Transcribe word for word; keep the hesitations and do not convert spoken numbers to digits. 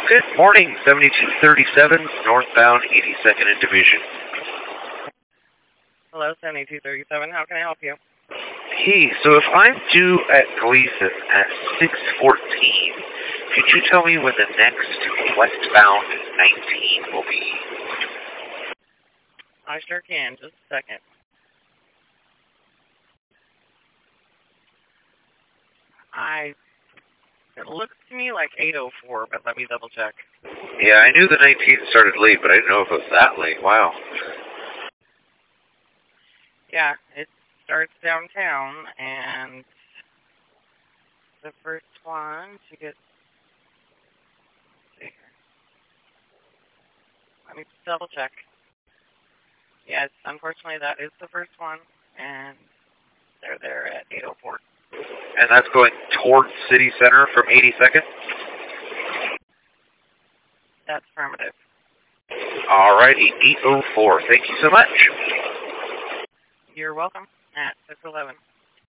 Good morning, seventy-two thirty-seven, northbound eighty-second and Division. Hello, seventy-two thirty-seven. How can I help you? Hey, so if I'm due at Gleason at six fourteen, could you tell me when the next westbound nineteen will be? I sure can. Just a second. I... It looks to me like eight oh four, but let me double check. Yeah, I knew the nineteen started late, but I didn't know if it was that late. Wow. Yeah, it starts downtown, and the first one to get... Let's see here. Let me just double check. Yes, unfortunately that is the first one, and they're there at eight oh four. And that's going towards City Center from eighty-second? That's affirmative. Alrighty, eight oh four. Thank you so much. You're welcome. At six eleven.